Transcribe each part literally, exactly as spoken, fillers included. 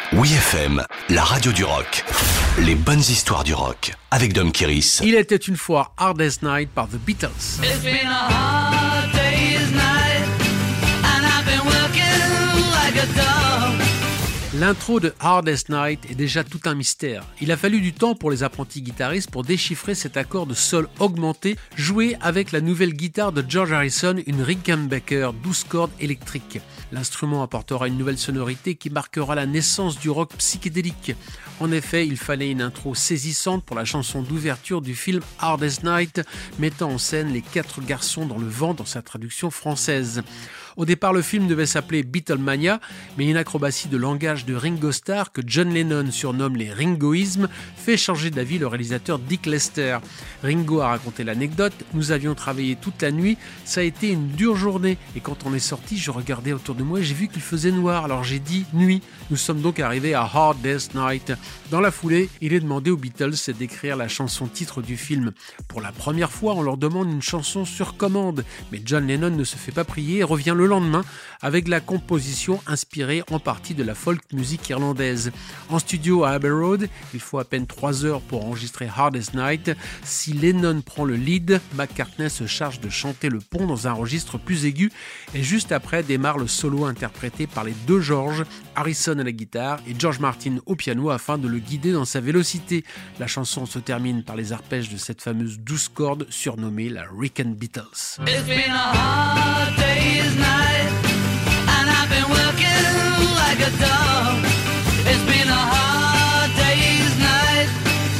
Oui F M, la radio du rock. Les bonnes histoires du rock avec Dom Kiris. Il était une fois Hardest Night par The Beatles. It's been a hard day's night, and I've been working like a dog. L'intro de Hardest Night est déjà tout un mystère. Il a fallu du temps pour les apprentis guitaristes pour déchiffrer cet accord de sol augmenté joué avec la nouvelle guitare de George Harrison, une Rickenbacker douze cordes électrique. L'instrument apportera une nouvelle sonorité qui marquera la naissance du rock psychédélique. En effet, il fallait une intro saisissante pour la chanson d'ouverture du film Hardest Night, mettant en scène les quatre garçons dans le vent dans sa traduction française. Au départ, le film devait s'appeler Beatlemania, mais une acrobatie de langage de Ringo Starr que John Lennon surnomme les Ringoïsmes fait changer d'avis le réalisateur Dick Lester. Ringo a raconté l'anecdote: nous avions travaillé toute la nuit, ça a été une dure journée et quand on est sorti, je regardais autour de moi et j'ai vu qu'il faisait noir, alors j'ai dit nuit. Nous sommes donc arrivés à Hardest Night. Dans la foulée, il est demandé aux Beatles d'écrire la chanson titre du film. Pour la première fois, on leur demande une chanson sur commande, mais John Lennon ne se fait pas prier et revient le lendemain avec la composition inspirée en partie de la folk music irlandaise. En studio à Abbey Road, il faut à peine trois heures pour enregistrer Hardest Night. Si Lennon prend le lead, McCartney se charge de chanter le pont dans un registre plus aigu et juste après démarre le solo interprété par les deux George, Harrison à la guitare et George Martin au piano afin de le guider dans sa vélocité. La chanson se termine par les arpèges de cette fameuse douze cordes surnommée la Ricken Beatles. It's been a hard day's night, and I've been working like a dog. It's been a hard day's night,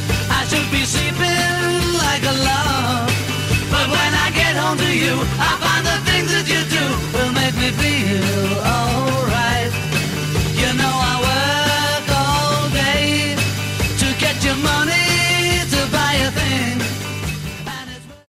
I should be sleeping like a log. But when I get home to you, I find the things that you do will make me feel alright. You know I work all day to get your money